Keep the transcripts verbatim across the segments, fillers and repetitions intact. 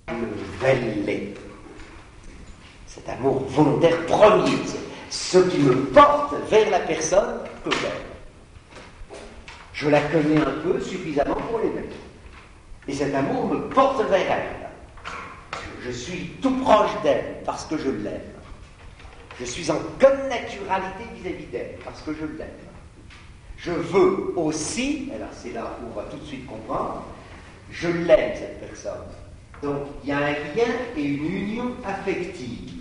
me velle. Cet amour volontaire premier, c'est ce qui me porte vers la personne que j'aime. Je la connais un peu suffisamment pour l'aimer. Et cet amour me porte vers elle. Je suis tout proche d'elle parce que je l'aime. Je suis en connaturalité vis-à-vis d'elle parce que je l'aime. Je veux aussi, alors c'est là où on va tout de suite comprendre, je l'aime cette personne. Donc il y a un lien et une union affective.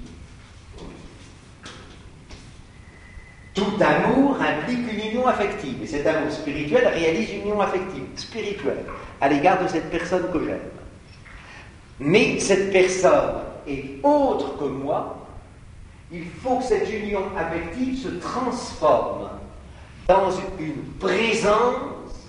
Tout amour implique une union affective. Et cet amour spirituel réalise une union affective, spirituelle, à l'égard de cette personne que j'aime. Mais cette personne est autre que moi. Il faut que cette union affective se transforme dans une présence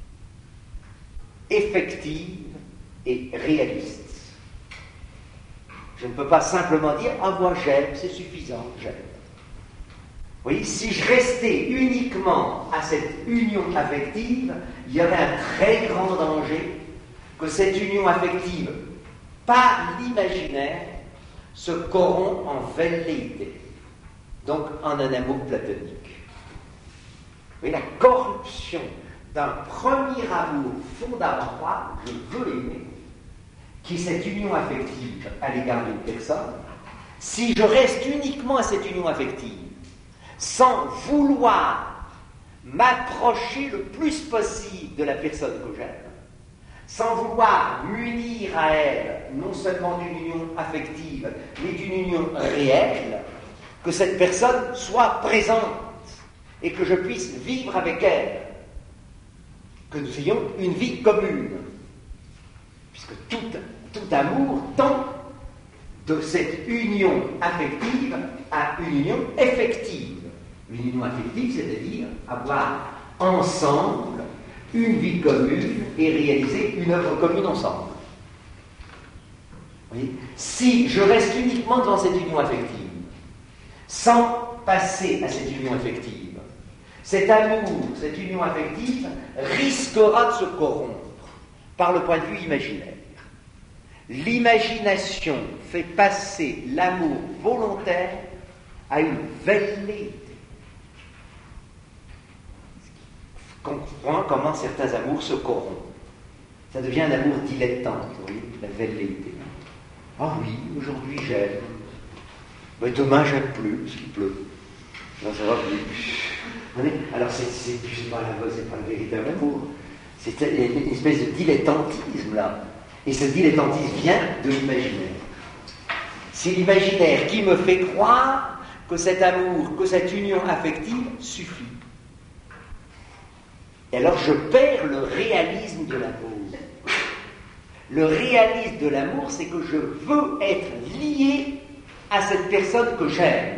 effective et réaliste. Je ne peux pas simplement dire « Ah, moi j'aime, c'est suffisant, j'aime ». Vous voyez, si je restais uniquement à cette union affective, il y aurait un très grand danger que cette union affective, par l'imaginaire, se corrompt en velléité, donc en un amour platonique. Vous voyez, la corruption d'un premier amour fondamental, je veux aimer, qui est cette union affective à l'égard d'une personne, si je reste uniquement à cette union affective, sans vouloir m'approcher le plus possible de la personne que j'aime, sans vouloir m'unir à elle, non seulement d'une union affective, mais d'une union réelle, que cette personne soit présente et que je puisse vivre avec elle, que nous ayons une vie commune, puisque tout, tout amour tend de cette union affective à une union effective. Une union affective, c'est-à-dire avoir ensemble une vie commune et réaliser une œuvre commune ensemble. Vous voyez ? Si je reste uniquement dans cette union affective, sans passer à cette union affective, cet amour, cette union affective risquera de se corrompre par le point de vue imaginaire. L'imagination fait passer l'amour volontaire à une velléité. Comprend comment certains amours se corrompent. Ça devient un amour dilettante, vous voyez, la velléité. Ah oui, aujourd'hui j'aime, mais demain j'aime plus, parce qu'il pleut. Non, ça va plus. Alors c'est, c'est, c'est pas la c'est pas le véritable amour. C'est une espèce de dilettantisme là. Et ce dilettantisme vient de l'imaginaire. C'est l'imaginaire qui me fait croire que cet amour, que cette union affective suffit. Et alors je perds le réalisme de l'amour. Le réalisme de l'amour, c'est que je veux être lié à cette personne que j'aime.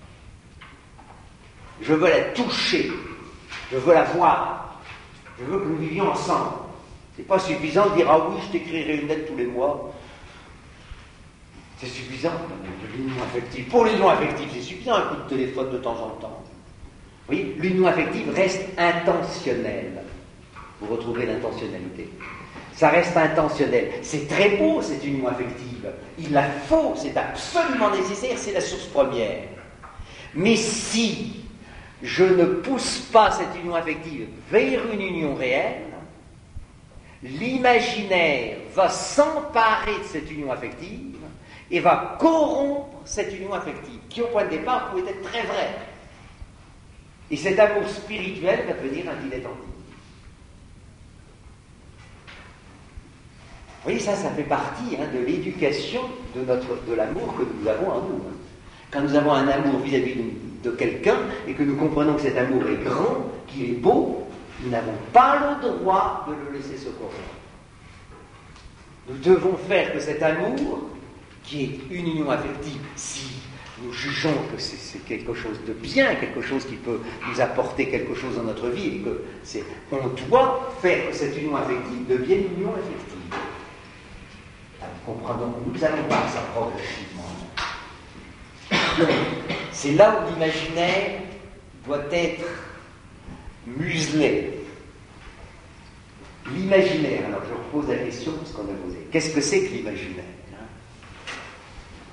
Je veux la toucher. Je veux la voir. Je veux que nous vivions ensemble. C'est pas suffisant de dire « Ah oui, je t'écrirai une lettre tous les mois ». C'est suffisant pour l'union affective. Pour l'union affective, c'est suffisant un coup de téléphone de temps en temps. Vous voyez, l'union affective reste intentionnelle. Vous retrouvez l'intentionnalité. Ça reste intentionnel. C'est très beau, cette union affective. Il la faut, c'est absolument nécessaire, c'est la source première. Mais si je ne pousse pas cette union affective vers une union réelle, l'imaginaire va s'emparer de cette union affective et va corrompre cette union affective, qui au point de départ pouvait être très vraie. Et cet amour spirituel va devenir un dilettantisme. Vous voyez, ça, ça fait partie hein, de l'éducation de, notre, de l'amour que nous avons en nous. Hein. Quand nous avons un amour vis-à-vis de, de quelqu'un et que nous comprenons que cet amour est grand, qu'il est beau, nous n'avons pas le droit de le laisser se corrompre. Nous devons faire que cet amour, qui est une union affective, si nous jugeons que c'est, c'est quelque chose de bien, quelque chose qui peut nous apporter quelque chose dans notre vie, et que c'est, on doit faire que cette union affective devienne une union affective. Alors, comprenons, nous allons voir ça progressivement. C'est là où l'imaginaire doit être muselé. L'imaginaire, alors je repose la question parce qu'on a posé. Qu'est-ce que c'est que l'imaginaire hein?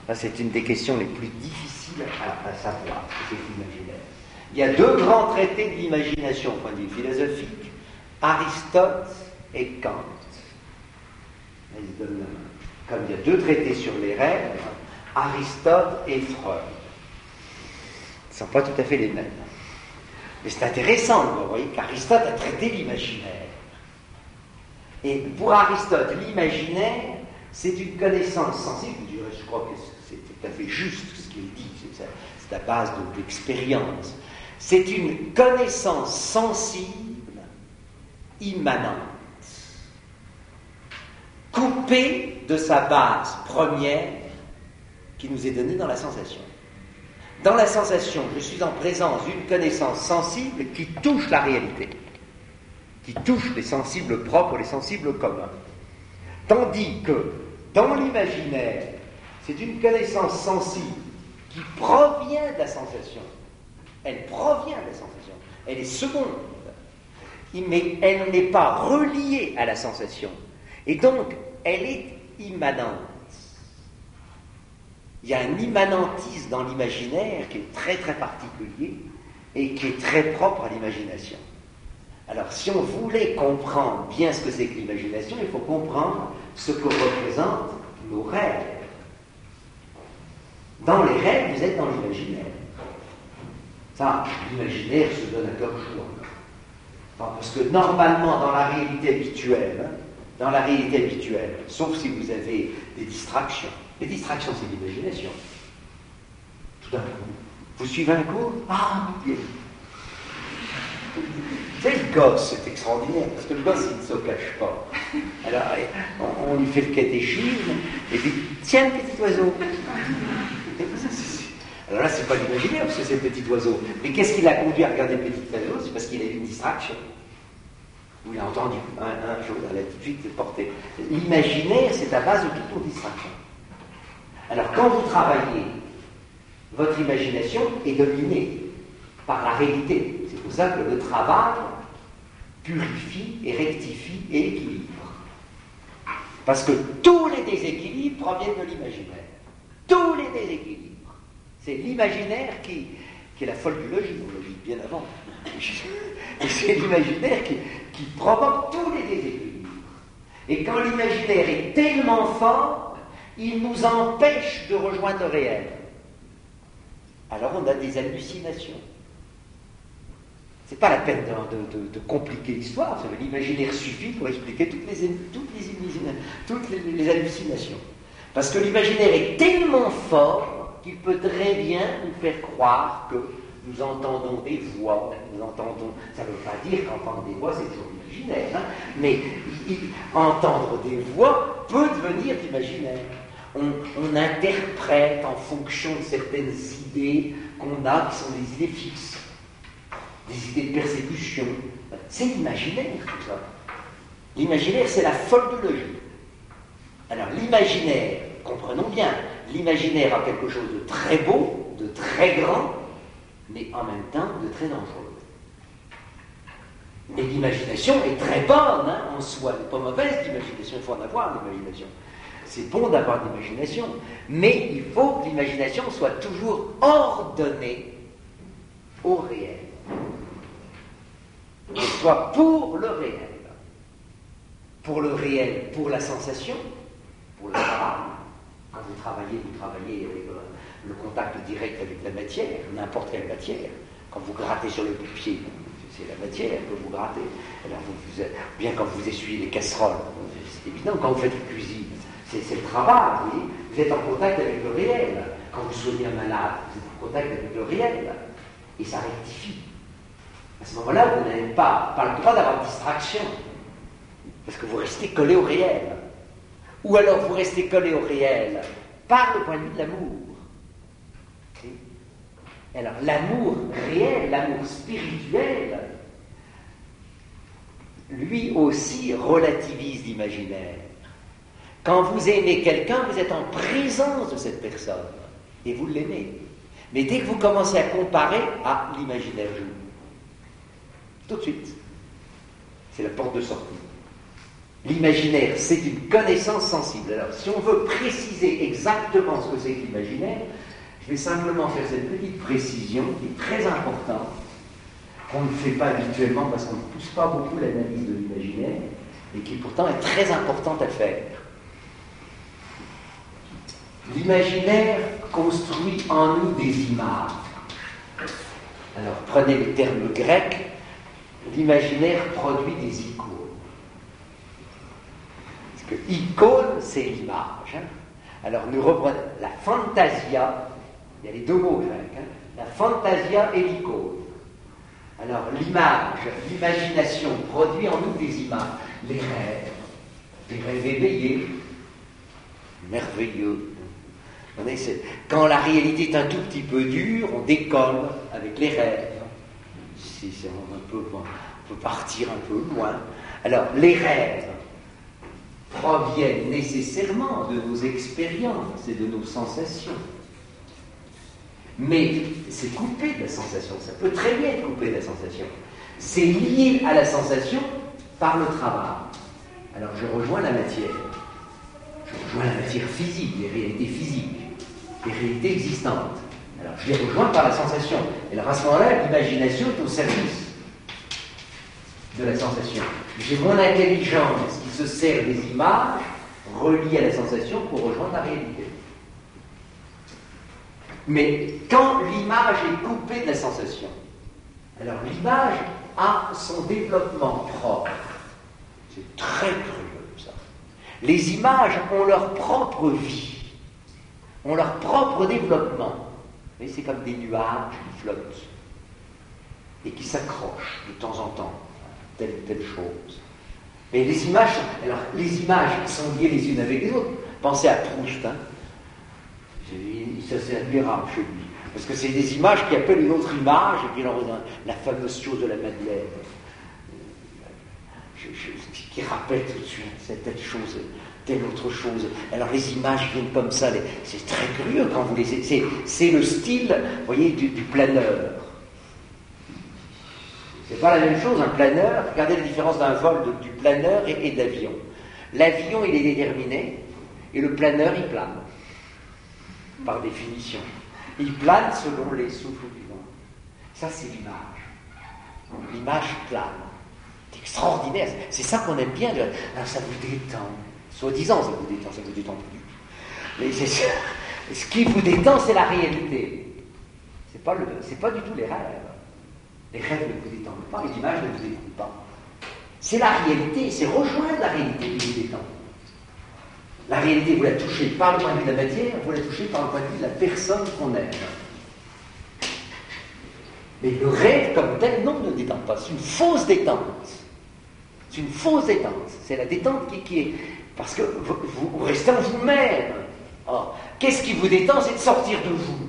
Ça, c'est une des questions les plus difficiles à, à savoir, ce que c'est l'imaginaire. Il y a deux grands traités de l'imagination au point de vue philosophique, Aristote et Kant. Ils se donnent la main. Comme il y a deux traités sur les rêves, Aristote et Freud. Ils ne sont pas tout à fait les mêmes. Mais c'est intéressant, vous voyez, qu'Aristote a traité l'imaginaire. Et pour Aristote, l'imaginaire, c'est une connaissance sensible. Je crois que c'est tout à fait juste ce qu'il dit, c'est, c'est la base de l'expérience. C'est une connaissance sensible, immanente, coupée de sa base première qui nous est donnée dans la sensation. Dans la sensation, je suis en présence d'une connaissance sensible qui touche la réalité, qui touche les sensibles propres, les sensibles communs. Tandis que dans l'imaginaire, c'est une connaissance sensible qui provient de la sensation. Elle provient de la sensation. Elle est seconde. Mais elle n'est pas reliée à la sensation. Et donc, elle est immanente. Il y a un immanentisme dans l'imaginaire qui est très très particulier et qui est très propre à l'imagination. Alors, si on voulait comprendre bien ce que c'est que l'imagination, il faut comprendre ce que représentent nos rêves. Dans les rêves, vous êtes dans l'imaginaire. Ça, l'imaginaire se donne à cœur joie. Enfin, parce que normalement, dans la réalité habituelle, hein, dans la réalité habituelle, sauf si vous avez des distractions, les distractions, c'est l'imagination. Tout d'un coup, vous suivez un cours, ah, bien. C'est le gosse, c'est extraordinaire, parce que le gosse, il ne se cache pas. Alors, on, on lui fait le catéchisme, et puis, tiens, petit oiseau. Alors là, c'est pas l'imaginaire, parce que c'est le petit oiseau. Mais qu'est-ce qui l'a conduit à regarder le petit oiseau? C'est parce qu'il a eu une distraction. Vous l'avez entendu, un, un jour, elle a tout de suite porté. L'imaginaire, c'est à base de toutes nos distractions. Alors, quand vous travaillez, votre imagination est dominée par la réalité. C'est pour ça que le travail purifie et rectifie et équilibre. Parce que tous les déséquilibres proviennent de l'imaginaire. Tous les déséquilibres. C'est l'imaginaire qui, qui est la folle du logis, on le dit bien avant. Et c'est l'imaginaire qui, qui provoque tous les déséquilibres. Et quand l'imaginaire est tellement fort, il nous empêche de rejoindre le réel. Alors on a des hallucinations. C'est pas la peine de, de, de, de compliquer l'histoire, l'imaginaire suffit pour expliquer toutes les, toutes les, toutes les, les hallucinations. Parce que l'imaginaire est tellement fort qu'il peut très bien nous faire croire que nous entendons des voix, nous entendons, ça ne veut pas dire qu'entendre des voix c'est toujours imaginaire, hein, mais il, entendre des voix peut devenir imaginaire. On, on interprète en fonction de certaines idées qu'on a qui sont des idées fixes, des idées de persécution. C'est l'imaginaire, tout ça. L'imaginaire, c'est la folle de logique. Alors l'imaginaire, comprenons bien, l'imaginaire a quelque chose de très beau, de très grand, mais en même temps de très dangereux. Mais l'imagination est très bonne, hein, en soi, elle n'est pas mauvaise l'imagination, il faut en avoir l'imagination. C'est bon d'avoir de l'imagination, mais il faut que l'imagination soit toujours ordonnée au réel. Qu'elle soit pour le réel. Pour le réel, pour la sensation, pour le travail. Quand vous travaillez, vous travaillez avec le, le contact direct avec la matière, n'importe quelle matière. Quand vous grattez sur le pied, c'est la matière que vous grattez. Alors vous, vous êtes, bien quand vous essuyez les casseroles, c'est évident, quand vous faites une cuisine, c'est, c'est le travail, vous voyez. Vous êtes en contact avec le réel. Quand vous soignez un malade, vous êtes en contact avec le réel. Et ça rectifie. À ce moment-là, vous n'avez pas, pas le droit d'avoir de distraction. Parce que vous restez collé au réel. Ou alors vous restez collé au réel par le point de vue de l'amour. Okay. Alors l'amour réel, l'amour spirituel, lui aussi relativise l'imaginaire. Quand vous aimez quelqu'un, vous êtes en présence de cette personne et vous l'aimez. Mais dès que vous commencez à comparer, ah, l'imaginaire joue. Tout de suite. C'est la porte de sortie. L'imaginaire, c'est une connaissance sensible. Alors, si on veut préciser exactement ce que c'est que l'imaginaire, je vais simplement faire cette petite précision qui est très importante, qu'on ne fait pas habituellement parce qu'on ne pousse pas beaucoup l'analyse de l'imaginaire, et qui pourtant est très importante à faire. L'imaginaire construit en nous des images. Alors, prenez le terme grec, l'imaginaire produit des icônes. Parce que icône, c'est l'image. Hein. Alors, nous reprenons la fantasia, il y a les deux mots grecs, hein, la fantasia et l'icône. Alors, l'image, l'imagination produit en nous des images. Les rêves, les rêves éveillés, merveilleux. Quand la réalité est un tout petit peu dure, on décolle avec les rêves. Si on peut, on peut partir un peu loin. Alors, les rêves proviennent nécessairement de nos expériences et de nos sensations. Mais c'est coupé de la sensation. Ça peut très bien être coupé de la sensation. C'est lié à la sensation par le travail. Alors, je rejoins la matière. Je rejoins la matière physique, les réalités physiques. Les réalités existantes. Alors, je les rejoins par la sensation. Et alors, à ce moment-là, l'imagination est au service de la sensation. J'ai mon intelligence qui se sert des images reliées à la sensation pour rejoindre la réalité. Mais quand l'image est coupée de la sensation, alors l'image a son développement propre. C'est très curieux, ça. Les images ont leur propre vie. Ont leur propre développement. Mais c'est comme des nuages qui flottent et qui s'accrochent de temps en temps à telle ou telle chose. Mais les images, alors les images sont liées les unes avec les autres. Pensez à Proust, hein. Ça c'est admirable chez lui, parce que c'est des images qui appellent une autre image, et puis alors, la fameuse chose de la Madeleine, je, je, qui rappelle tout de suite cette telle chose. Telle autre chose. Alors les images viennent comme ça, les... c'est très curieux quand vous les... C'est, c'est le style, vous voyez, du, du planeur. C'est pas la même chose, un planeur. Regardez la différence d'un vol de, du planeur et, et de l'avion. L'avion, il est déterminé, et le planeur, il plane. Par définition. Il plane selon les souffles du vent. Ça, c'est l'image. L'image plane. C'est extraordinaire. C'est ça qu'on aime bien. Alors ça vous détend. Soi-disant, ça vous détend, ça vous détend plus. Mais c'est, ce qui vous détend, c'est la réalité. C'est pas, le, c'est pas du tout les rêves. Les rêves ne vous détendent pas, les images ne vous détendent pas. C'est la réalité, c'est rejoindre la réalité qui vous détend. La réalité, vous la touchez par le point de vue de la matière, vous la touchez par le point de vue de la personne qu'on aime. Mais le rêve comme tel, non, ne détend pas. C'est une fausse détente. C'est une fausse détente. C'est la détente qui, qui est... Parce que vous, vous, vous restez en vous-même. Or, qu'est-ce qui vous détend? C'est de sortir de vous.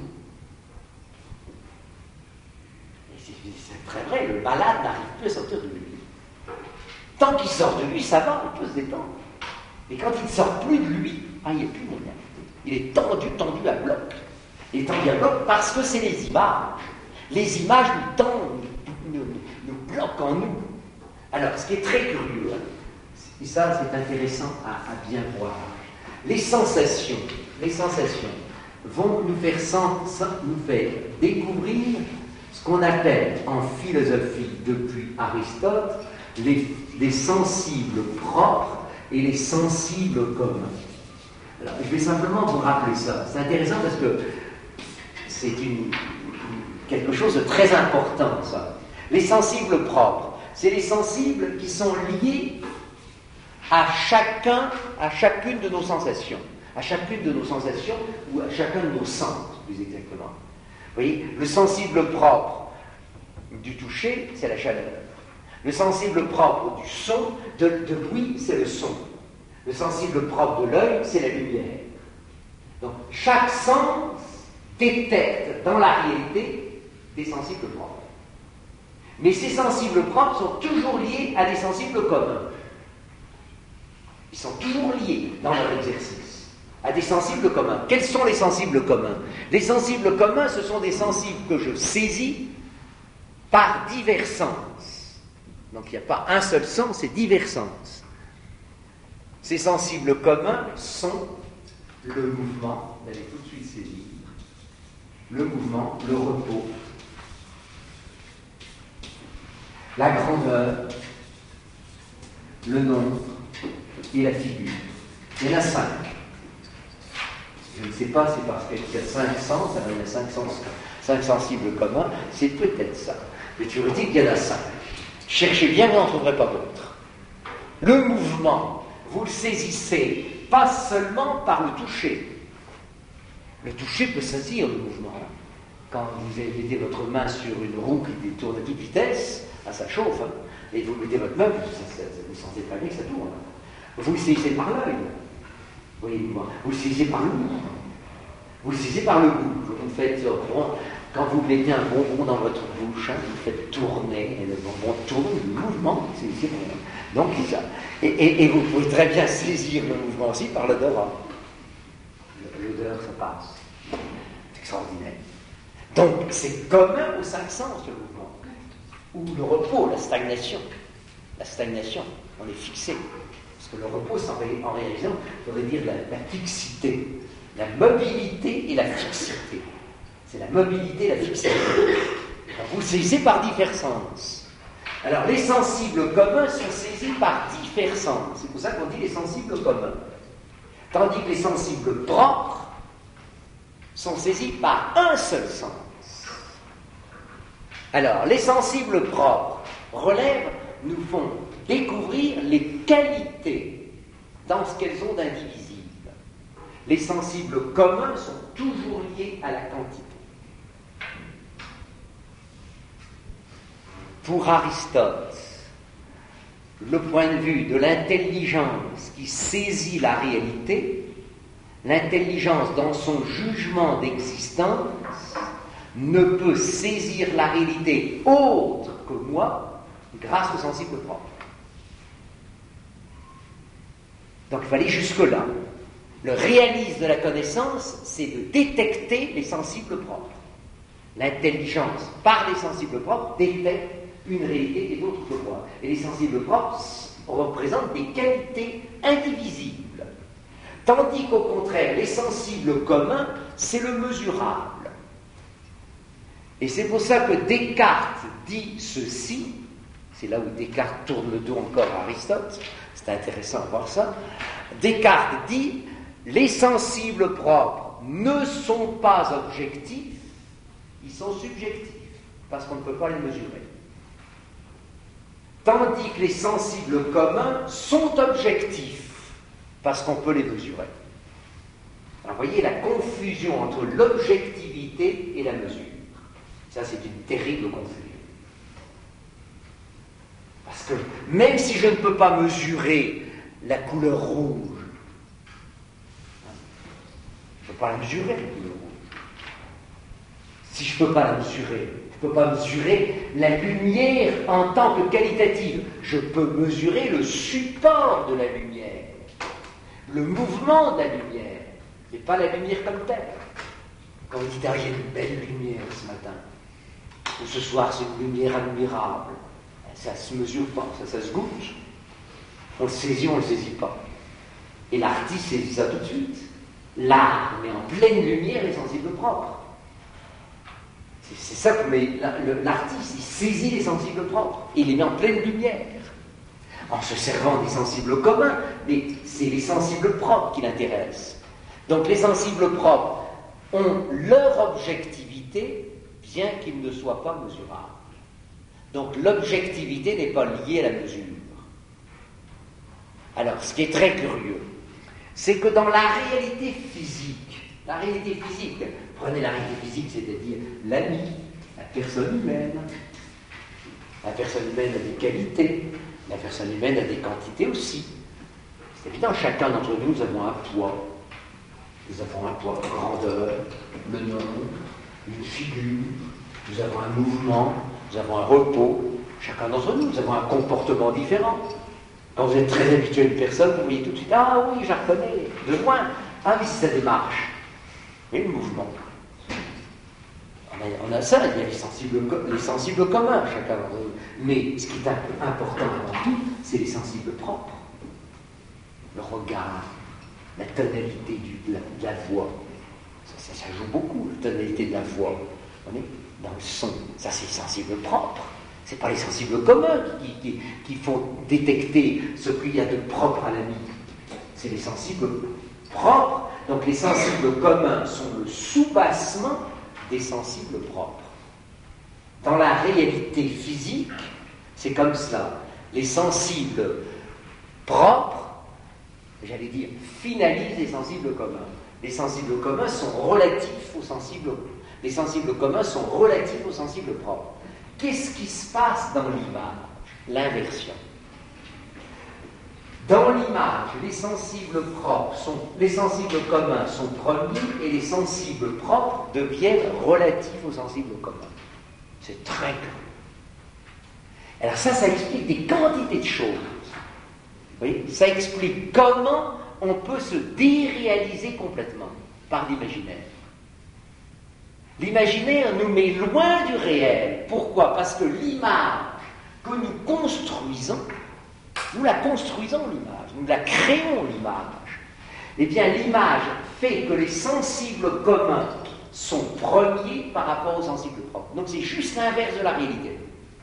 Et c'est, c'est très vrai, le malade n'arrive plus à sortir de lui. Tant qu'il sort de lui, ça va, il peut se détendre. Et quand il ne sort plus de lui, ah, il n'est plus moyen. Il est tendu, tendu à bloc. Il est tendu à bloc parce que c'est les images. Les images nous tendent, nous, nous, nous bloquent en nous. Alors, ce qui est très curieux, hein, et ça c'est intéressant à, à bien voir, les sensations, les sensations vont nous faire, sens, nous faire découvrir ce qu'on appelle en philosophie depuis Aristote les, les sensibles propres et les sensibles communs. Alors, je vais simplement vous rappeler ça. C'est intéressant parce que c'est une, quelque chose de très important, ça. Les sensibles propres, c'est les sensibles qui sont liés à chacun, à chacune de nos sensations, à chacune de nos sensations ou à chacun de nos sens, plus exactement. Vous voyez, le sensible propre du toucher, c'est la chaleur. Le sensible propre du son, de, de l'ouïe, c'est le son. Le sensible propre de l'œil, c'est la lumière. Donc, chaque sens détecte dans la réalité des sensibles propres. Mais ces sensibles propres sont toujours liés à des sensibles communs. Ils sont toujours liés dans leur exercice à des sensibles communs. Quels sont les sensibles communs? Les sensibles communs, ce sont des sensibles que je saisis par divers sens. Donc il n'y a pas un seul sens, c'est divers sens. Ces sensibles communs sont le mouvement, vous allez tout de suite saisir, le mouvement, le repos, la grandeur, le nombre et la figure. Il y en a cinq. Je ne sais pas, c'est parce qu'il y a cinq sens, alors il y a cinq, sens, cinq sensibles communs, c'est peut-être ça. Mais tu dis qu'il y en a cinq. Cherchez bien, vous n'en trouverez pas d'autres. Le mouvement, vous le saisissez pas seulement par le toucher. Le toucher peut saisir le mouvement. Quand vous mettez votre main sur une roue qui tourne à toute vitesse, ah, ça chauffe, hein, et vous mettez votre main, vous, ça, ça, vous sentez pas bien que ça tourne. Vous le saisissez par l'œil. Voyez-moi, vous le saisissez par le goût. Vous le saisissez par le goût. Vous faites, quand vous mettez un bonbon dans votre bouche, hein, vous faites tourner, et le bonbon tourne, le mouvement, c'est c'est bon. Donc ça. Et, et, et vous pouvez très bien saisir le mouvement aussi par l'odorat. L'odeur, ça passe. C'est extraordinaire. Donc c'est commun aux cinq sens, le mouvement. Ou le repos, la stagnation. La stagnation, on est fixé. Parce que le repos, en réalité, il faudrait dire la, la fixité. La mobilité et la fixité. C'est la mobilité et la fixité. Alors, vous le saisissez par divers sens. Alors, les sensibles communs sont saisis par divers sens. C'est pour ça qu'on dit les sensibles communs. Tandis que les sensibles propres sont saisis par un seul sens. Alors, les sensibles propres relèvent, nous font découvrir les qualités dans ce qu'elles ont d'indivisible. Les sensibles communs sont toujours liés à la quantité. Pour Aristote, le point de vue de l'intelligence qui saisit la réalité, l'intelligence dans son jugement d'existence ne peut saisir la réalité autre que moi grâce au sensible propre. Donc il fallait jusque-là. Le réalisme de la connaissance, c'est de détecter les sensibles propres. L'intelligence, par les sensibles propres, détecte une réalité qui est autre que moi. Et les sensibles propres représentent des qualités indivisibles. Tandis qu'au contraire, les sensibles communs, c'est le mesurable. Et c'est pour ça que Descartes dit ceci, c'est là où Descartes tourne le dos encore à Aristote, c'est intéressant de voir ça. Descartes dit, les sensibles propres ne sont pas objectifs, ils sont subjectifs, parce qu'on ne peut pas les mesurer. Tandis que les sensibles communs sont objectifs, parce qu'on peut les mesurer. Alors vous voyez la confusion entre l'objectivité et la mesure. Ça, c'est une terrible confusion. Parce que même si je ne peux pas mesurer la couleur rouge, je ne peux pas la mesurer, la couleur rouge. Si je ne peux pas la mesurer, je ne peux pas mesurer la lumière en tant que qualitative. Je peux mesurer le support de la lumière, le mouvement de la lumière, mais pas la lumière comme telle. Quand vous dites, ah, il y a une belle lumière ce matin, ou ce soir, c'est une lumière admirable, ça ne se mesure pas, ça, ça se goûte. On le saisit, on ne le saisit pas. Et l'artiste saisit ça tout de suite. L'art met en pleine lumière les sensibles propres. C'est, c'est ça que met l'artiste, il saisit les sensibles propres, et il les met en pleine lumière. En se servant des sensibles communs, mais c'est les sensibles propres qui l'intéressent. Donc les sensibles propres ont leur objectivité, bien qu'ils ne soient pas mesurables. Donc l'objectivité n'est pas liée à la mesure. Alors, ce qui est très curieux, c'est que dans la réalité physique, la réalité physique, prenez la réalité physique, c'est-à-dire l'ami, la personne humaine. La personne humaine a des qualités, la personne humaine a des quantités aussi. C'est évident, chacun d'entre nous, nous avons un poids. Nous avons un poids de grandeur, le nombre, une figure, nous avons un mouvement, nous avons un repos. Chacun d'entre nous, nous avons un comportement différent. Quand vous êtes très habitué à une personne, vous voyez tout de suite, ah oui, je la reconnais, de loin. Ah oui, c'est sa démarche. Oui, le mouvement. On a, on a ça, il y a les sensibles, les sensibles communs, chacun d'entre nous. Mais ce qui est important avant tout, c'est les sensibles propres. le regard, la tonalité du, de, la, de la voix. Ça, ça, ça joue beaucoup, la tonalité de la voix. Vous voyez, dans le son, ça c'est sensible propre. Ce n'est pas les sensibles communs qui, qui, qui font détecter ce qu'il y a de propre à la vie. C'est les sensibles propres. Donc les sensibles communs sont le soubassement des sensibles propres. Dans la réalité physique, c'est comme ça. Les sensibles propres, j'allais dire, finalisent les sensibles communs. Les sensibles communs sont relatifs aux sensibles. Les sensibles communs sont relatifs aux sensibles propres. Qu'est-ce qui se passe dans l'image? L'inversion. Dans l'image, les sensibles propres sont, les sensibles communs sont premiers et les sensibles propres deviennent relatifs aux sensibles communs. C'est très curieux. Alors ça, ça explique des quantités de choses. Vous voyez, ça explique comment on peut se déréaliser complètement par l'imaginaire. L'imaginaire nous met loin du réel. Pourquoi? Parce que l'image que nous construisons, nous la construisons l'image, nous la créons l'image. Eh bien, l'image fait que les sensibles communs sont premiers par rapport aux sensibles propres. Donc c'est juste l'inverse de la réalité.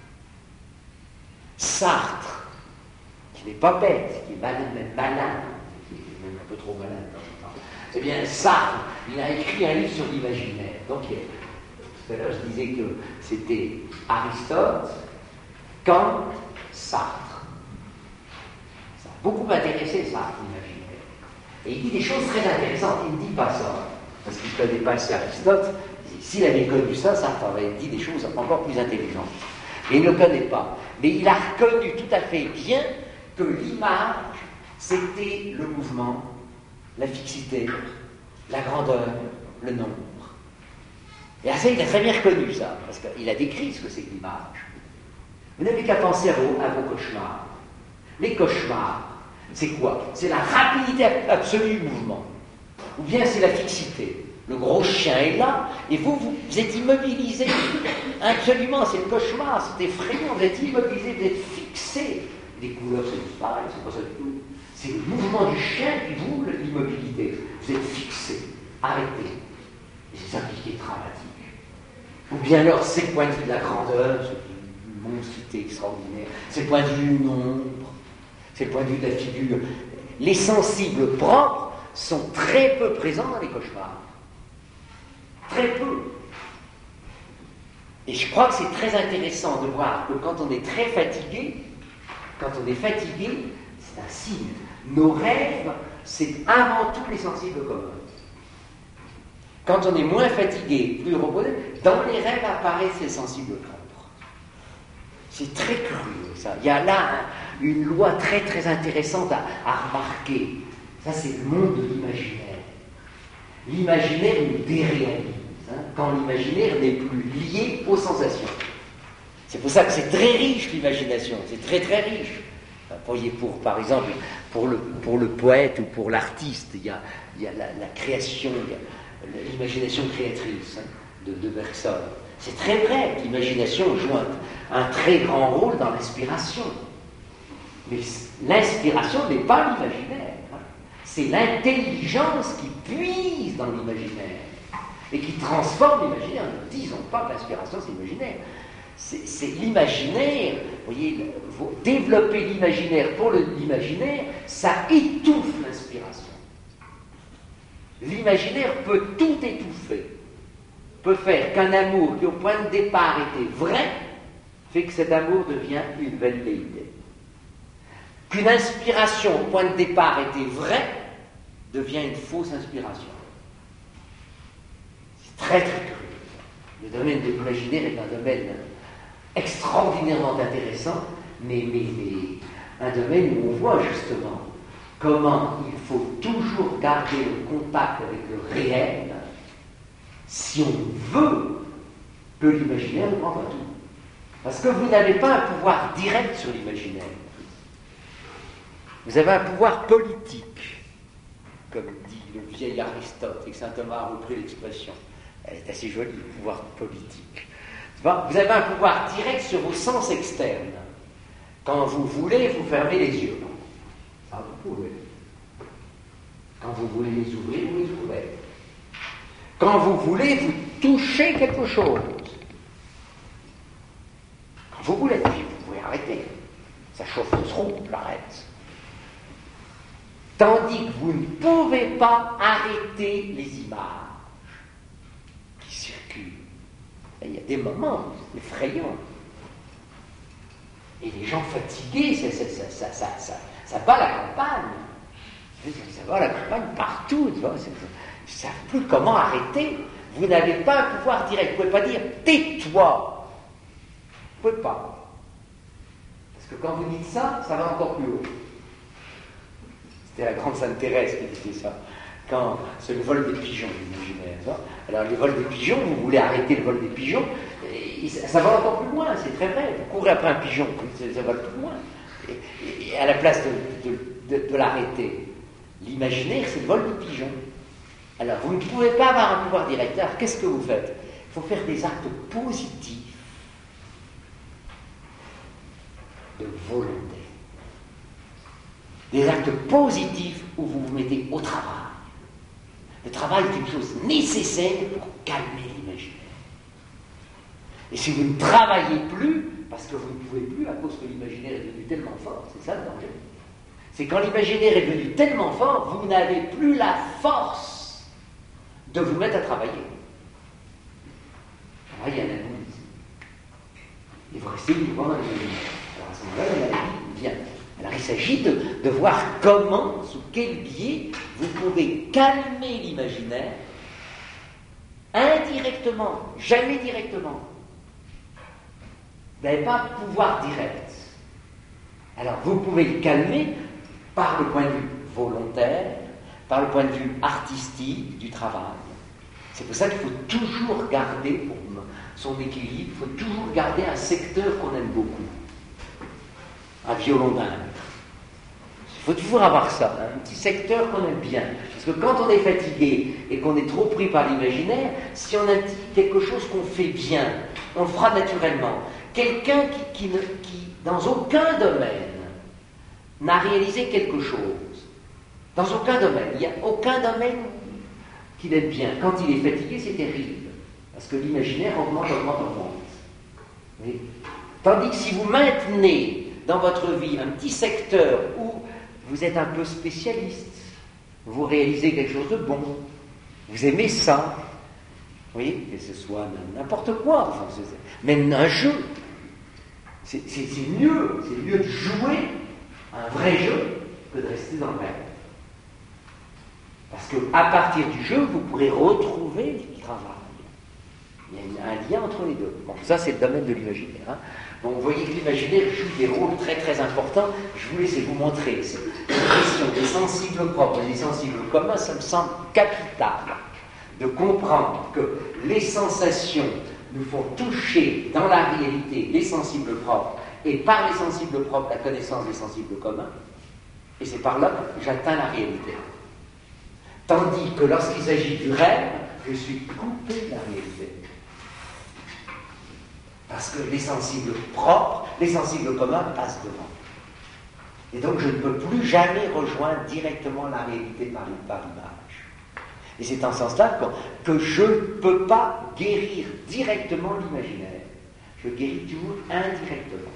Sartre, qui n'est pas bête, qui est malin, même malin, qui est même un peu trop malin de temps en temps, eh bien Sartre, il a écrit un livre sur l'imaginaire. Donc tout à l'heure je disais que c'était Aristote, Kant, Sartre. Ça a beaucoup intéressé Sartre, l'imaginaire. Et il dit des choses très intéressantes, il ne dit pas ça. Parce qu'il ne connaît pas assez Aristote, s'il avait connu ça, Sartre aurait dit des choses encore plus intelligentes. Mais il ne le connaît pas. Mais il a reconnu tout à fait bien que l'image, c'était le mouvement, la fixité, la grandeur, le nombre. Et à ça, il a très bien reconnu ça, parce qu'il a décrit ce que c'est que l'image. Vous n'avez qu'à penser à vos, à vos cauchemars. Les cauchemars, c'est quoi? C'est la rapidité absolue du mouvement. Ou bien c'est la fixité. Le gros chien est là, et vous, vous, vous êtes immobilisé. Absolument, c'est le cauchemar, c'est effrayant, vous êtes immobilisé, vous êtes fixé. Les couleurs, c'est pareil, c'est pas ça du tout. C'est le mouvement du chien qui vous, l'immobilité. Vous êtes fixé, arrêté. Et c'est ça qui est dramatique. Ou bien alors, c'est le point de vue de la grandeur, c'est une monstruosité extraordinaire. C'est le point de vue du nombre, c'est le point de vue de la figure. Les sensibles propres sont très peu présents dans les cauchemars. Très peu. Et je crois que c'est très intéressant de voir que quand on est très fatigué, quand on est fatigué, c'est un signe. Nos rêves, c'est avant tout les sensibles communs. Quand on est moins fatigué, plus reposé, dans les rêves apparaissent les sensibles propres. C'est très curieux, ça. Il y a là une loi très très intéressante à, à remarquer. Ça, c'est le monde de l'imaginaire. L'imaginaire nous déréalise, hein, quand l'imaginaire n'est plus lié aux sensations. C'est pour ça que c'est très riche, l'imagination. C'est très très riche. Vous voyez, pour, par exemple, pour le, pour le poète ou pour l'artiste, il y a, il y a la, la création, il y a l'imagination créatrice, hein, de, de Bergson. C'est très vrai que l'imagination joue un, un très grand rôle dans l'inspiration. Mais l'inspiration n'est pas l'imaginaire. Hein. C'est l'intelligence qui puise dans l'imaginaire et qui transforme l'imaginaire. Ne disons pas que l'inspiration c'est l'imaginaire. C'est, c'est l'imaginaire, vous voyez, vous développer l'imaginaire pour le, l'imaginaire, ça étouffe l'inspiration. L'imaginaire peut tout étouffer, peut faire qu'un amour qui au point de départ était vrai, fait que cet amour devient une velléité. Qu'une inspiration au point de départ était vraie, devient une fausse inspiration. C'est très très curieux. Le domaine de l'imaginaire est un domaine extraordinairement intéressant, mais, mais, mais un domaine où on voit justement comment il faut toujours garder le contact avec le réel si on veut que l'imaginaire ne prenne pas tout. Parce que vous n'avez pas un pouvoir direct sur l'imaginaire. Vous avez un pouvoir politique, comme dit le vieil Aristote, et que saint Thomas a repris l'expression. Elle est assez jolie, le pouvoir politique. Vous avez un pouvoir direct sur vos sens externes. Quand vous voulez, vous fermez les yeux. Ça, vous pouvez. vous voulez les ouvrir, vous les ouvrez. Quand vous voulez, vous touchez quelque chose. Quand vous voulez, puis vous pouvez arrêter. Ça chauffe trop, j'arrête. Tandis que vous ne pouvez pas arrêter les images qui circulent. Et il y a des moments effrayants. Et les gens fatigués, ça, ça, ça, ça, ça, ça, ça bat la campagne. Ça bat la campagne partout. Ils ne savent plus comment arrêter. Vous n'avez pas un pouvoir direct. Vous ne pouvez pas dire « tais-toi ». Vous ne pouvez pas. Parce que quand vous dites ça, ça va encore plus haut. C'était la grande Sainte Thérèse qui disait ça. Quand c'est le vol des pigeons, l'imaginaire. Alors les vols des pigeons, vous voulez arrêter le vol des pigeons, et ça, ça va encore plus loin, c'est très vrai. Vous courez après un pigeon, ça, ça va plus loin. Et, et à la place de, de, de, de l'arrêter, l'imaginaire, c'est le vol des pigeons. Alors vous ne pouvez pas avoir un pouvoir direct. Alors qu'est-ce que vous faites? Il faut faire des actes positifs de volonté. Des actes positifs où vous vous mettez au travail. Le travail est une chose nécessaire pour calmer l'imaginaire. Et si vous ne travaillez plus, parce que vous ne pouvez plus à cause que l'imaginaire est devenu tellement fort, c'est ça le danger. C'est quand l'imaginaire est devenu tellement fort, vous n'avez plus la force de vous mettre à travailler. Travailler à l'analyse. Et vous restez vivant dans l'imaginaire. Alors à ce moment-là, la maladie vient. Alors il s'agit de, de voir comment, sous quel biais, vous pouvez calmer l'imaginaire indirectement, jamais directement. Vous n'avez pas de pouvoir direct. Alors vous pouvez le calmer par le point de vue volontaire, par le point de vue artistique du travail. C'est pour ça qu'il faut toujours garder pour son équilibre, il faut toujours garder un secteur qu'on aime beaucoup. Un violon d'un. Il faut toujours avoir ça, un petit secteur qu'on aime bien. Parce que quand on est fatigué et qu'on est trop pris par l'imaginaire, si on a quelque chose qu'on fait bien, on le fera naturellement. Quelqu'un qui, qui, ne, qui, dans aucun domaine, n'a réalisé quelque chose, dans aucun domaine, il n'y a aucun domaine qu'il aime bien. Quand il est fatigué, c'est terrible. Parce que l'imaginaire augmente, augmente, augmente. Oui. Tandis que si vous maintenez dans votre vie un petit secteur où vous êtes un peu spécialiste, vous réalisez quelque chose de bon, vous aimez ça, oui, que ce soit n'importe quoi, enfin, même un jeu, c'est, c'est, c'est mieux, c'est mieux de jouer un vrai jeu que de rester dans le rêve. Parce qu'à partir du jeu, vous pourrez retrouver le travail. Il y a un lien entre les deux. Bon, ça c'est le domaine de l'imaginaire. Hein. Bon, vous voyez que l'imaginaire joue des rôles très très importants. Je voulais essayer de vous montrer cette question des sensibles propres et des sensibles communs. Ça me semble capital de comprendre que les sensations nous font toucher dans la réalité les sensibles propres, et par les sensibles propres la connaissance des sensibles communs, et c'est par là que j'atteins la réalité. Tandis que lorsqu'il s'agit du rêve, je suis coupé de la réalité. Parce que les sensibles propres, les sensibles communs passent devant. Et donc je ne peux plus jamais rejoindre directement la réalité par, par l'image. Et c'est en ce sens-là que, que je ne peux pas guérir directement l'imaginaire. Je guéris toujours indirectement.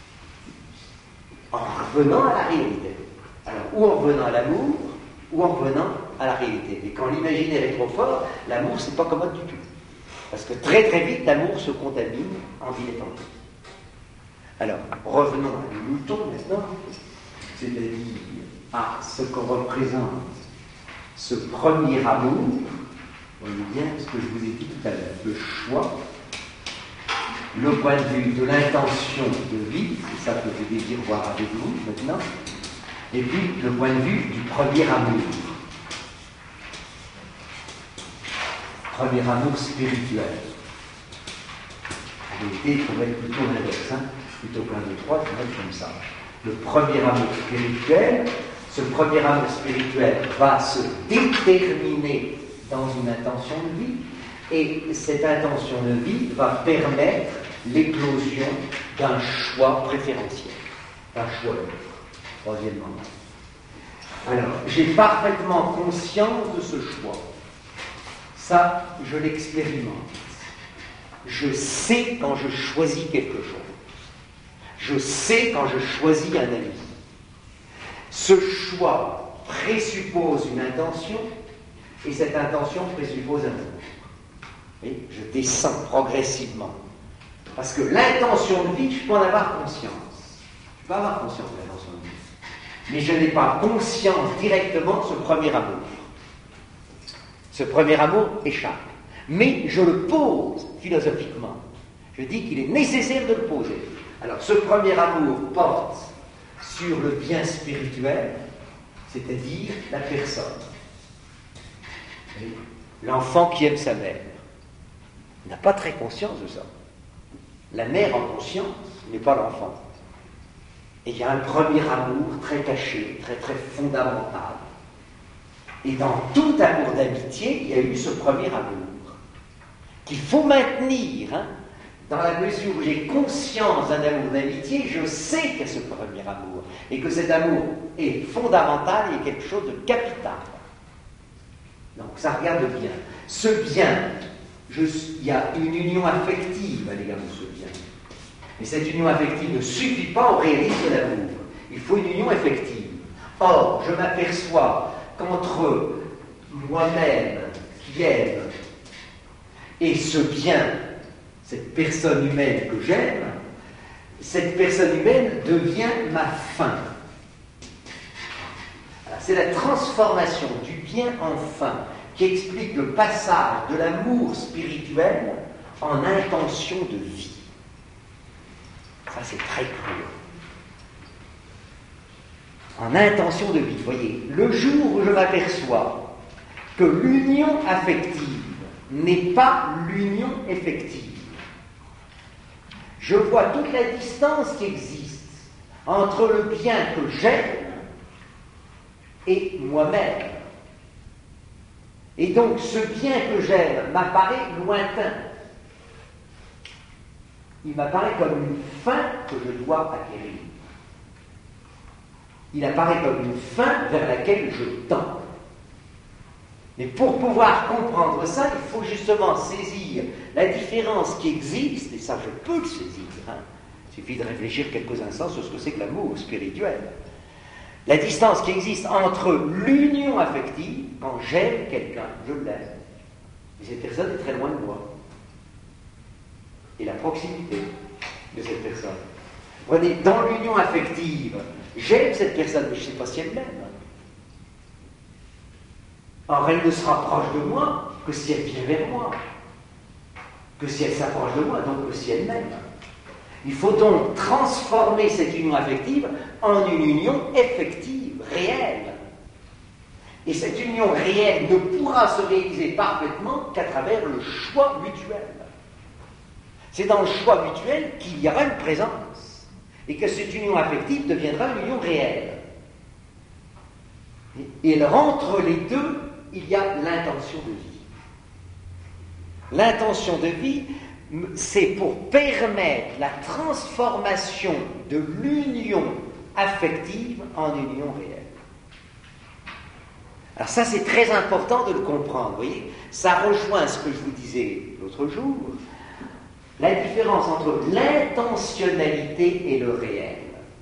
En revenant à la réalité. Alors, ou en revenant à l'amour, ou en revenant à la réalité. Et quand l'imaginaire est trop fort, l'amour, c'est pas commode du tout. Parce que très très vite, l'amour se contamine en dilettantisme. Alors, revenons à Newton maintenant, c'est-à-dire à ce qu'on représente, ce premier amour. Voyez bien ce que je vous ai dit tout à l'heure, le choix, le point de vue de l'intention de vie, c'est ça que je désire voir avec vous maintenant, et puis le point de vue du premier amour. Premier amour spirituel. En réalité, il faudrait être plutôt l'inverse, hein, plutôt qu'un de trois, il faudrait être comme ça. Le premier amour spirituel, ce premier amour spirituel va se déterminer dans une intention de vie, et cette intention de vie va permettre l'éclosion d'un choix préférentiel, d'un choix libre. Troisièmement. Alors, j'ai parfaitement conscience de ce choix. Ça, je l'expérimente. Je sais quand je choisis quelque chose. Je sais quand je choisis un ami. Ce choix présuppose une intention, et cette intention présuppose un amour. Oui, je descends progressivement. Parce que l'intention de vie, je peux en avoir conscience. Je peux avoir conscience de l'intention de vie. Mais je n'ai pas conscience directement de ce premier amour. Ce premier amour échappe. Mais je le pose philosophiquement. Je dis qu'il est nécessaire de le poser. Alors, ce premier amour porte sur le bien spirituel, c'est-à-dire la personne. L'enfant qui aime sa mère n'a pas très conscience de ça. La mère en conscience, mais pas l'enfant. Et il y a un premier amour très caché, très très fondamental. Et dans tout amour d'amitié, il y a eu ce premier amour, qu'il faut maintenir, hein. Dans la mesure où j'ai conscience d'un amour d'amitié, je sais qu'il y a ce premier amour, et que cet amour est fondamental et quelque chose de capital. Donc ça regarde bien. Ce bien, je, il y a une union affective à l'égard de ce bien. Mais cette union affective ne suffit pas au réalisme de l'amour. Il faut une union affective. Or, je m'aperçois qu'entre moi-même qui aime et ce bien, cette personne humaine que j'aime, cette personne humaine devient ma fin. Alors, c'est la transformation du bien en fin qui explique le passage de l'amour spirituel en intention de vie. Ça, c'est très curieux. En intention de vie, vous voyez, le jour où je m'aperçois que l'union affective n'est pas l'union effective, je vois toute la distance qui existe entre le bien que j'aime et moi-même. Et donc, ce bien que j'aime m'apparaît lointain. Il m'apparaît comme une fin que je dois acquérir. Il apparaît comme une fin vers laquelle je tends. Mais pour pouvoir comprendre ça, il faut justement saisir la différence qui existe, et ça je peux le saisir, hein. Il suffit de réfléchir quelques instants sur ce que c'est que l'amour spirituel. La distance qui existe entre l'union affective, quand j'aime quelqu'un, je l'aime, mais cette personne est très loin de moi, et la proximité de cette personne. Vous voyez, dans l'union affective, j'aime cette personne, mais je ne sais pas si elle m'aime. Or, elle ne se rapproche de moi que si elle vient vers moi, que si elle s'approche de moi, donc que si elle m'aime. Il faut donc transformer cette union affective en une union effective, réelle. Et cette union réelle ne pourra se réaliser parfaitement qu'à travers le choix mutuel. C'est dans le choix mutuel qu'il y aura une présence, et que cette union affective deviendra une union réelle. Et alors, entre les deux, il y a l'intention de vie. L'intention de vie, c'est pour permettre la transformation de l'union affective en union réelle. Alors ça, c'est très important de le comprendre, vous voyez. Ça rejoint ce que je vous disais l'autre jour, la différence entre l'intentionnalité et le réel.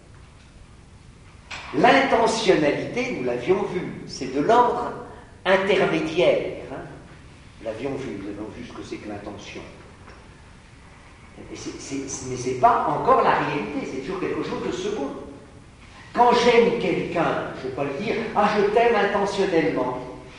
L'intentionnalité, nous l'avions vu, c'est de l'ordre intermédiaire. Hein. Nous l'avions vu, nous avons vu ce que c'est que l'intention. Mais ce n'est pas encore la réalité, c'est toujours quelque chose de second. Quand j'aime quelqu'un, je ne vais pas lui dire « Ah, je t'aime intentionnellement ».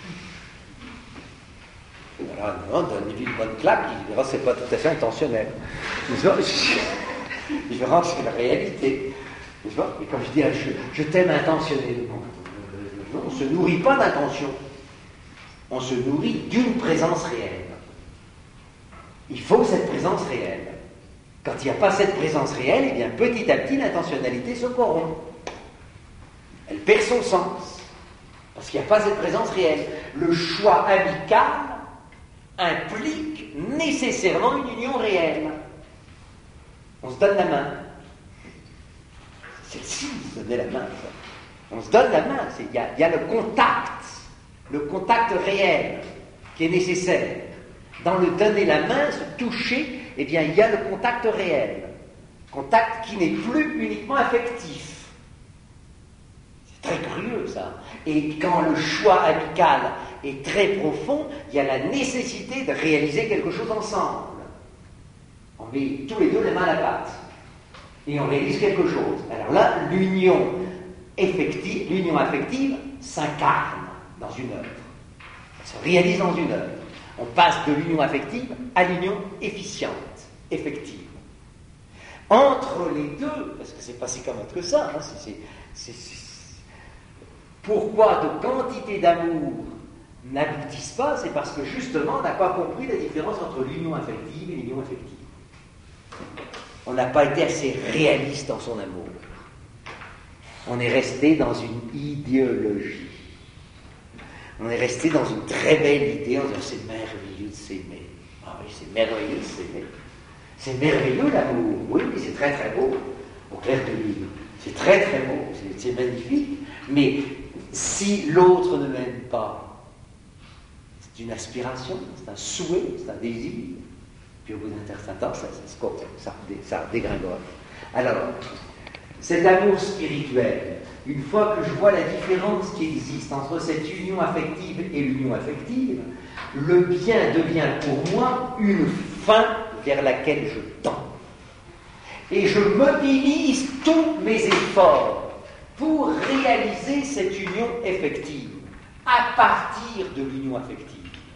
Voilà, non, donne-lui une bonne claque, il verra c'est pas tout à fait intentionnel. Il verra c'est la réalité. Et quand je dis ah, je, je t'aime intentionnellement, non, on ne se nourrit pas d'intention. On se nourrit d'une présence réelle. Il faut cette présence réelle. Quand il n'y a pas cette présence réelle, eh bien petit à petit l'intentionnalité se corrompt. Elle perd son sens. Parce qu'il n'y a pas cette présence réelle. Le choix amical implique nécessairement une union réelle. On se donne la main. Celle-ci, vous donnez la main. Ça. On se donne la main, il y, y a le contact, le contact réel qui est nécessaire. Dans le donner la main, se toucher, eh bien, il y a le contact réel. Contact qui n'est plus uniquement affectif. C'est très curieux, ça. Et quand le choix amical est très profond, il y a la nécessité de réaliser quelque chose ensemble. On met tous les deux les mains à la pâte. Et on réalise quelque chose. Alors là, l'union effective, l'union affective s'incarne dans une œuvre. Elle se réalise dans une œuvre. On passe de l'union affective à l'union efficiente, effective. Entre les deux, parce que c'est pas si commun que ça, hein, c'est, c'est, c'est, pourquoi de quantité d'amour n'aboutissent pas, c'est parce que justement on n'a pas compris la différence entre l'union affective et l'union effective. On n'a pas été assez réaliste dans son amour. On est resté dans une idéologie. On est resté dans une très belle idée en disant c'est merveilleux de s'aimer. Ah oui, c'est merveilleux de s'aimer. C'est merveilleux l'amour. Oui, c'est très très beau. Au clair de lune. C'est très très beau. C'est, c'est magnifique. Mais si l'autre ne m'aime pas, c'est une aspiration, c'est un souhait, c'est un désir. Puis au bout d'un certain temps, ça, ça, ça, ça dégringole. Alors, cet amour spirituel, une fois que je vois la différence qui existe entre cette union affective et l'union affective, le bien devient pour moi une fin vers laquelle je tends. Et je mobilise tous mes efforts pour réaliser cette union effective à partir de l'union affective.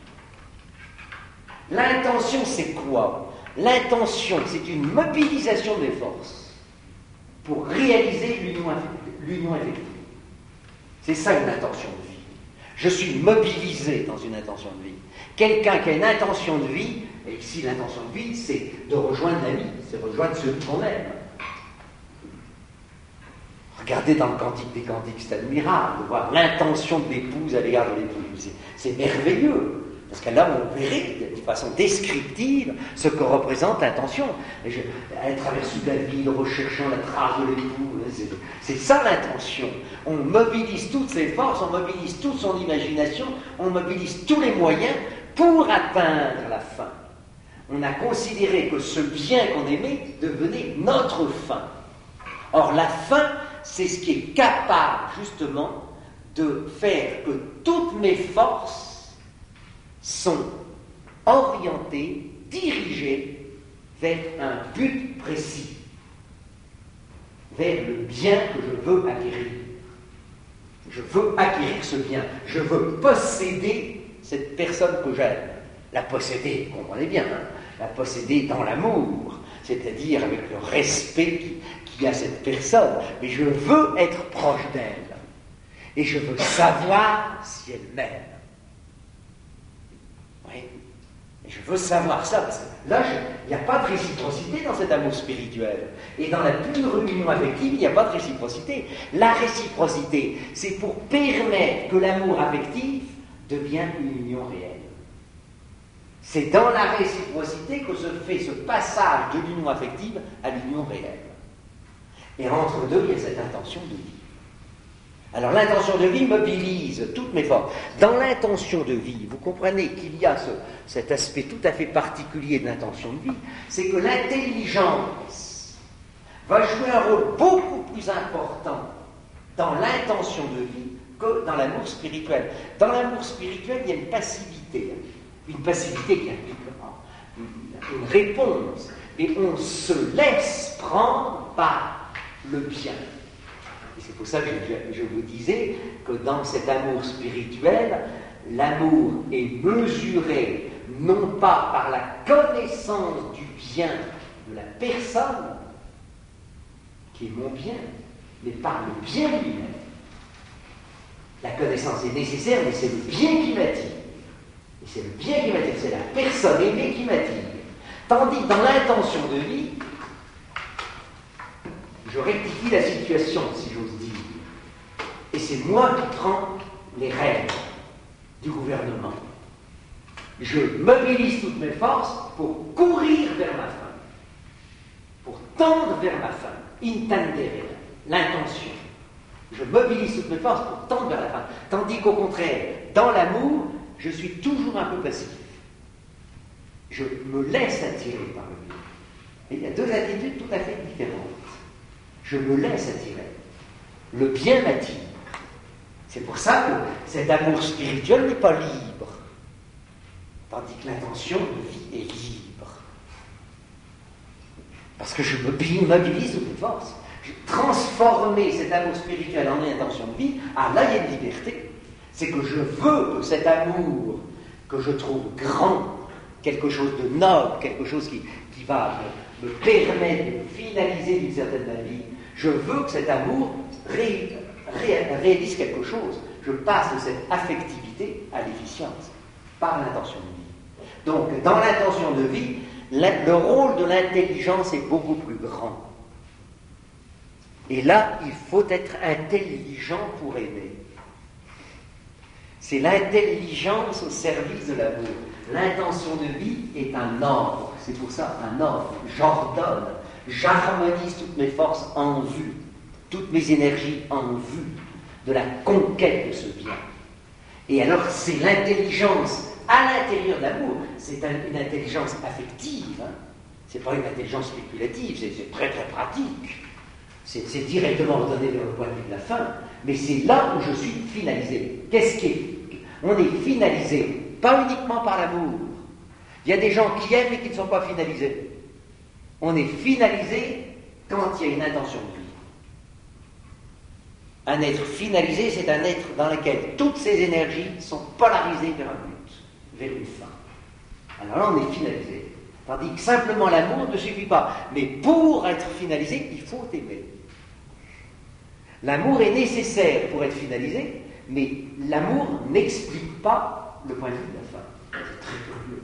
L'intention, c'est quoi? L'intention, c'est une mobilisation des forces pour réaliser l'union l'union effective. C'est ça une intention de vie. Je suis mobilisé dans une intention de vie. Quelqu'un qui a une intention de vie, et ici l'intention de vie, c'est de rejoindre l'ami, c'est de rejoindre celui qu'on aime. Regardez dans le Cantique des Cantiques, c'est admirable de voir l'intention de l'épouse à l'égard de l'époux. C'est, c'est merveilleux. Parce que là, on verrait de façon descriptive ce que représente l'intention. Je, elle traverse toute la ville recherchant la trace de l'époux. C'est, c'est ça l'intention. On mobilise toutes ses forces, on mobilise toute son imagination, on mobilise tous les moyens pour atteindre la fin. On a considéré que ce bien qu'on aimait devenait notre fin. Or, la fin, c'est ce qui est capable, justement, de faire que toutes mes forces sont orientés, dirigés vers un but précis, vers le bien que je veux acquérir. Je veux acquérir ce bien, je veux posséder cette personne que j'aime. La posséder, vous comprenez bien, hein, la posséder dans l'amour, c'est-à-dire avec le respect qu'il y a à cette personne, mais je veux être proche d'elle, et je veux savoir si elle m'aime. Oui. Et je veux savoir ça, parce que là, il n'y a pas de réciprocité dans cet amour spirituel. Et dans la pure union affective, il n'y a pas de réciprocité. La réciprocité, c'est pour permettre que l'amour affectif devienne une union réelle. C'est dans la réciprocité que se fait ce passage de l'union affective à l'union réelle. Et entre deux, il y a cette intention de vie. Alors l'intention de vie mobilise toutes mes forces. Dans l'intention de vie, vous comprenez qu'il y a ce, cet aspect tout à fait particulier de l'intention de vie, c'est que l'intelligence va jouer un rôle beaucoup plus important dans l'intention de vie que dans l'amour spirituel. Dans l'amour spirituel, il y a une passivité, une passivité qui implique une, une réponse, et on se laisse prendre par le bien. Et c'est pour ça que je, je vous disais que dans cet amour spirituel, l'amour est mesuré non pas par la connaissance du bien de la personne, qui est mon bien, mais par le bien lui-même. La connaissance est nécessaire, mais c'est le bien qui m'attire. Et c'est le bien qui m'attire, c'est la personne aimée qui m'attire. Tandis que dans l'intention de vie, je rectifie la situation, si j'ose dire. Et c'est moi qui prends les rênes du gouvernement. Je mobilise toutes mes forces pour courir vers ma fin, pour tendre vers ma fin, intendere, l'intention. Je mobilise toutes mes forces pour tendre vers la fin. Tandis qu'au contraire, dans l'amour, je suis toujours un peu passif. Je me laisse attirer par le bien. Et il y a deux attitudes tout à fait différentes. Je me laisse attirer. Le bien m'attire. C'est pour ça que cet amour spirituel n'est pas libre. Tandis que l'intention de vie est libre. Parce que je me mobilise toutes mes forces. J'ai transformé cet amour spirituel en une intention de vie. Ah là, il y a une liberté. C'est que je veux que cet amour, que je trouve grand, quelque chose de noble, quelque chose qui, qui va me, me permettre de finaliser d'une certaine vie, je veux que cet amour ré, ré, réalise quelque chose. Je passe de cette affectivité à l'efficience, par l'intention de vie. Donc, dans l'intention de vie, la, le rôle de l'intelligence est beaucoup plus grand. Et là, il faut être intelligent pour aimer. C'est l'intelligence au service de l'amour. L'intention de vie est un ordre. C'est pour ça un ordre. J'ordonne. J'harmonise toutes mes forces en vue, toutes mes énergies en vue de la conquête de ce bien. Et alors, c'est l'intelligence à l'intérieur de l'amour. C'est un, une intelligence affective. Hein. C'est pas une intelligence spéculative. C'est, c'est très très pratique. C'est, c'est directement redonné vers le point de vue de la fin. Mais c'est là où je suis finalisé. Qu'est-ce qui est On est finalisé, pas uniquement par l'amour. Il y a des gens qui aiment et qui ne sont pas finalisés. On est finalisé quand il y a une intention de vie. Un être finalisé, c'est un être dans lequel toutes ses énergies sont polarisées vers un but, vers une fin. Alors là, on est finalisé. Tandis que simplement l'amour ne suffit pas. Mais pour être finalisé, il faut aimer. L'amour est nécessaire pour être finalisé, mais l'amour n'explique pas le point de vue de la fin. C'est très curieux.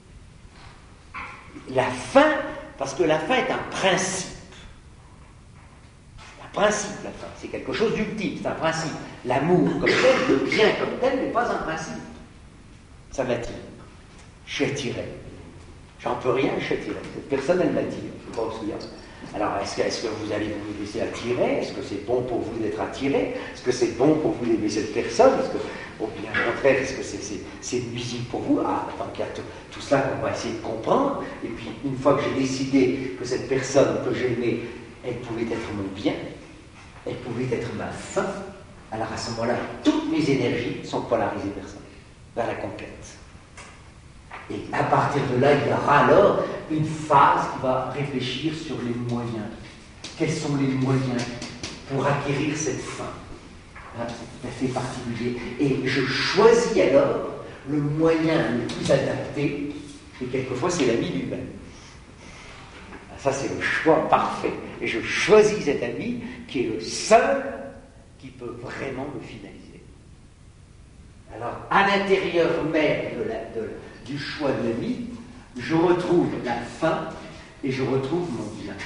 La fin, parce que la fin est un principe. C'est un principe, la fin. C'est quelque chose d'ultime, c'est un principe. L'amour comme tel, le bien comme tel, n'est pas un principe. Ça m'attire. Je suis attiré. J'en peux rien, je suis attiré. Cette personne, elle m'attire. Je ne sais pas où c'est. Alors, est-ce que, est-ce que vous allez vous laisser attirer? Est-ce que c'est bon pour vous d'être attiré? Est-ce que c'est bon pour vous d'aimer cette personne? Est-ce que, au bien contraire, est-ce que c'est, c'est, c'est nuisible pour vous? Ah, donc il y a tout, tout cela qu'on va essayer de comprendre. Et puis, une fois que j'ai décidé que cette personne que j'aimais, elle pouvait être mon bien, elle pouvait être ma fin, alors à ce moment-là, toutes mes énergies sont polarisées vers ça, vers la conquête. Et à partir de là, il y aura alors une phase qui va réfléchir sur les moyens. Quels sont les moyens pour acquérir cette fin? Là, c'est tout à fait particulier. Et je choisis alors le moyen le plus adapté, et quelquefois c'est l'ami lui-même. Ça, c'est le choix parfait. Et je choisis cet ami qui est le seul qui peut vraiment me finaliser. Alors, à l'intérieur même de la, de, du choix de l'ami, je retrouve la fin et je retrouve mon bien.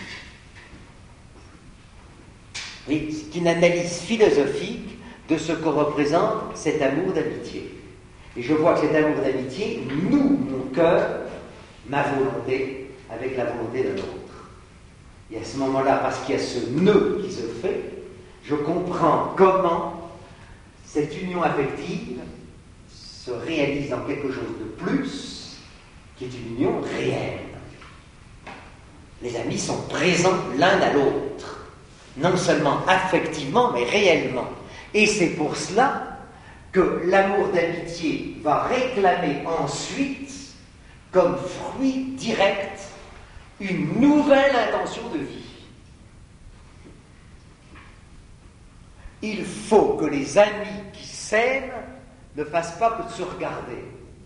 Oui, c'est une analyse philosophique de ce que représente cet amour d'amitié. Et je vois que cet amour d'amitié noue mon cœur, ma volonté, avec la volonté d'un autre. Et à ce moment-là, parce qu'il y a ce nœud qui se fait, je comprends comment cette union affective se réalise dans quelque chose de plus, qui est une union réelle. Les amis sont présents l'un à l'autre, non seulement affectivement, mais réellement. Et c'est pour cela que l'amour d'amitié va réclamer ensuite, comme fruit direct, une nouvelle intention de vie. Il faut que les amis qui s'aiment ne fassent pas que de se regarder.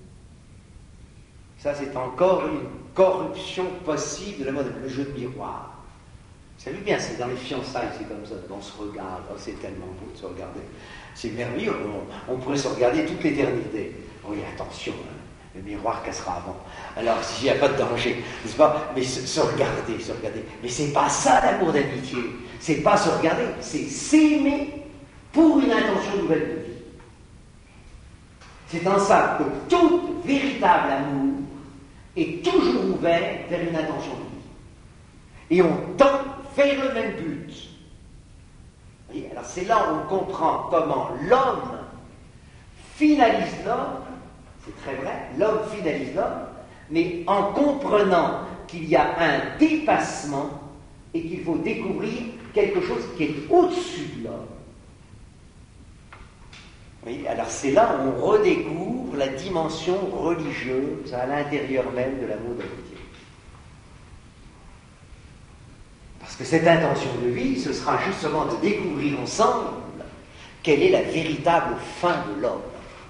Ça, c'est encore une corruption possible de la mode, le jeu de miroir. Vous savez bien, c'est dans les fiançailles, c'est comme ça, on se regarde, oh, c'est tellement beau de se regarder. C'est merveilleux, on, on pourrait se regarder toute l'éternité. Oui, attention, hein, le miroir cassera avant. Alors, s'il n'y a pas de danger, n'est-ce pas? Mais se, se regarder, se regarder. Mais c'est pas ça l'amour d'amitié. C'est pas se regarder, c'est s'aimer pour une intention nouvelle de vie. C'est en ça que tout véritable amour est toujours ouvert vers une intention de vie. Et on tend vers le même but. Oui, alors c'est là où on comprend comment l'homme finalise l'homme, c'est très vrai, l'homme finalise l'homme, mais en comprenant qu'il y a un dépassement et qu'il faut découvrir quelque chose qui est au-dessus de l'homme. Oui, alors c'est là où on redécouvre la dimension religieuse à l'intérieur même de l'amour d'amitié. Parce que cette intention de vie, ce sera justement de découvrir ensemble quelle est la véritable fin de l'homme.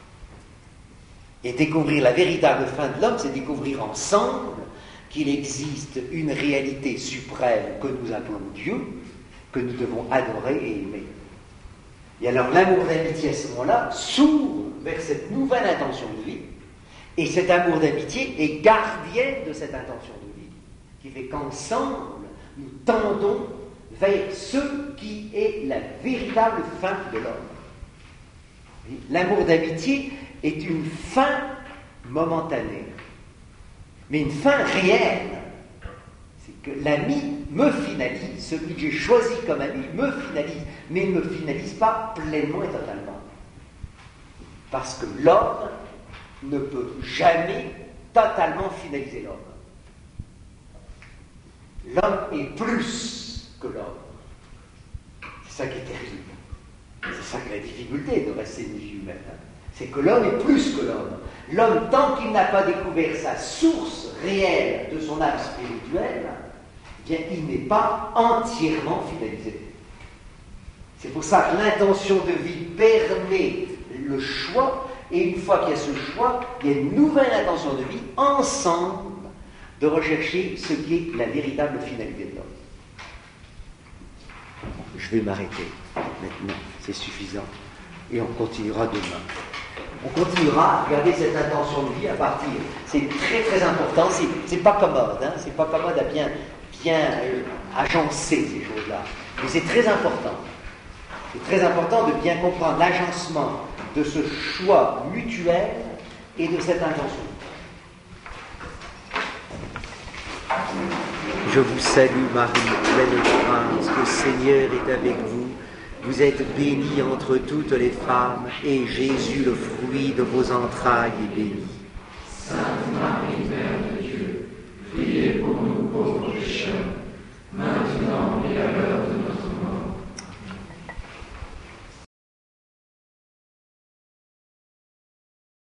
Et découvrir la véritable fin de l'homme, c'est découvrir ensemble qu'il existe une réalité suprême que nous appelons Dieu, que nous devons adorer et aimer. Et alors l'amour d'amitié à ce moment-là s'ouvre vers cette nouvelle intention de vie, et cet amour d'amitié est gardienne de cette intention de vie, qui fait qu'ensemble, nous tendons vers ce qui est la véritable fin de l'homme. L'amour d'amitié est une fin momentanée, mais une fin réelle. C'est que l'ami me finalise, celui que j'ai choisi comme ami me finalise, mais il ne me finalise pas pleinement et totalement. Parce que l'homme ne peut jamais totalement finaliser l'homme. L'homme est plus que l'homme. C'est ça qui est terrible. C'est ça qui est la difficulté de rester une vie humaine. Hein. C'est que l'homme est plus que l'homme. L'homme, tant qu'il n'a pas découvert sa source réelle de son âme spirituelle, eh bien, il n'est pas entièrement finalisé. C'est pour ça que l'intention de vie permet le choix, et une fois qu'il y a ce choix, il y a une nouvelle intention de vie, ensemble, de rechercher ce qui est la véritable finalité de l'homme. Je vais m'arrêter maintenant, c'est suffisant, et on continuera demain. On continuera à regarder cette intention de vie à partir. C'est très très important, c'est, c'est pas commode, hein, c'est pas commode à bien, bien euh, agencer ces choses-là, mais c'est très important. C'est très important de bien comprendre l'agencement de ce choix mutuel et de cette intention. Je vous salue Marie, pleine de grâce, le Seigneur est avec vous. Vous êtes bénie entre toutes les femmes, et Jésus, le fruit de vos entrailles, est béni. Sainte Marie,